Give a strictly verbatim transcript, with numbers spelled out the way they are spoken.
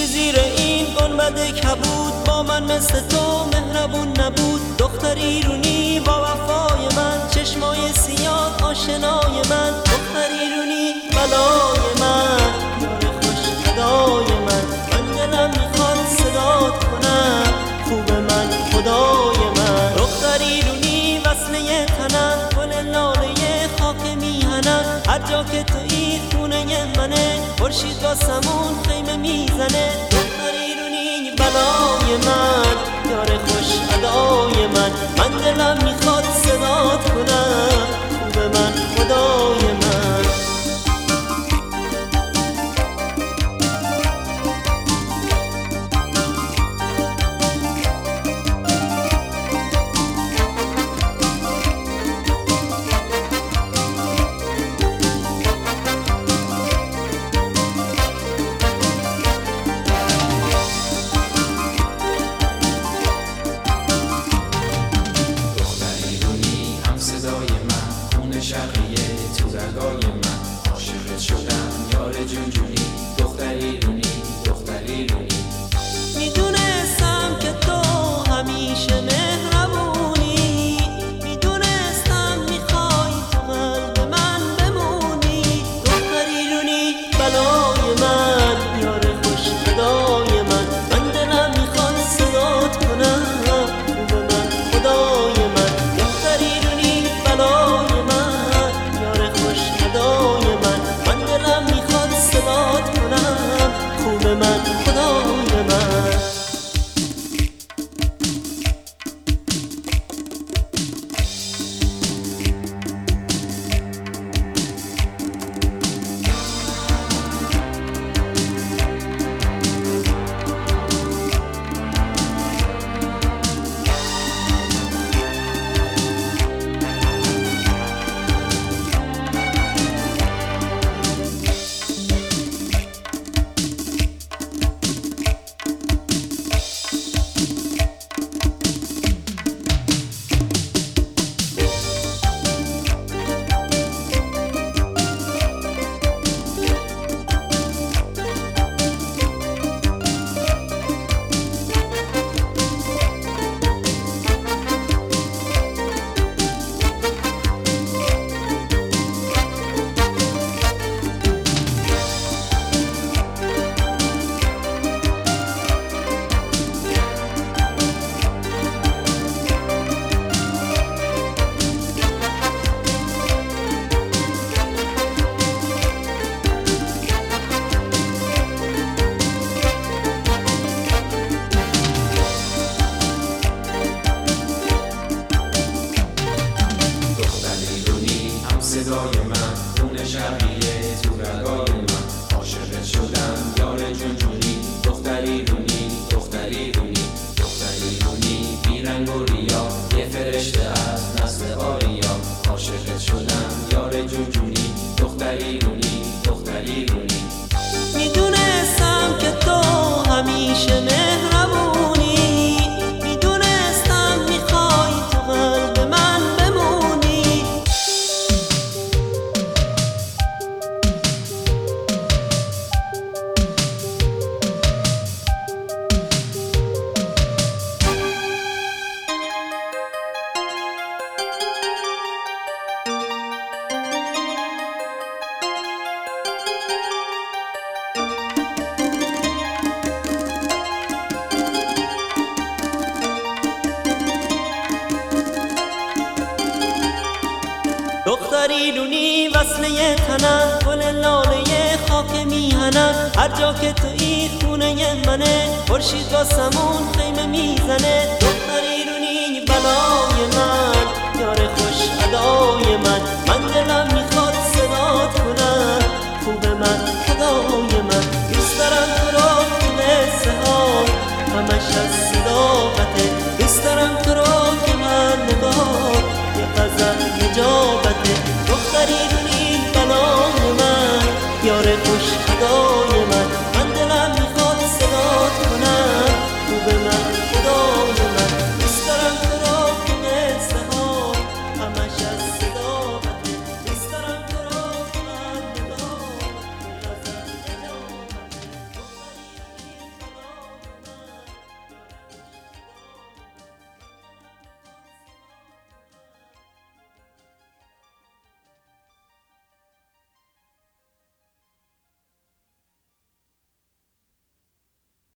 زیر این گنبد کبود با من مثل تو مهربون نبود. دختر ایرونی با وفای من، چشمای سیاه آشنای من. دختر ایرونی بلای من، یار خوش ادای من. من دلم میخواد صدات کنم، خوب من خدای من. دختر ایرونی وصله تنم، گل لاله خاک میهنم. هر جا که تویی خونه منه، خورشید واسمون خیمه میزنه. دختر ایرونی بلای من، یار خوش ادای من. من دلم میخواد صدات کنم، خوب من خدای من. شقیه تو رگای من، عاشقت شدم یار جونجونی. دختر ایرونی، دختر ایرونی. میدونستم که تو همیشه مهربونی، میدونستم میخوای تو قلب من بمونی. دختر ایرونی بلای من، یار خوش ادای من. من دلم میخواد صدات کنم، خوب من خدای من. دختر ایرونی بلای من، ادای من. من دلم میخواد صدات کنم، خوب من خدای من. صدای من، خون شقیه تو رگای من. عاشقت شدم یار جونجونی. دختر ایرونی، دختر ایرونی. دختر ایرونی بیرنگ و ریا، یه فرشته از نسل آریا. عاشقت شدم یار جونجونی. دختر ایرونی، دختر ایرونی. میدونستم که تو همیشه مهربونی، میدونستم میخوای تو قلب من بمونی. دختر ایرونی وصله تنم، گل لاله خاک میهنم. هر جا که تویی خونه منه، خورشید واسمون خیمه میزنه. دختر ایرونی بلای من، یار خوش ادای من. من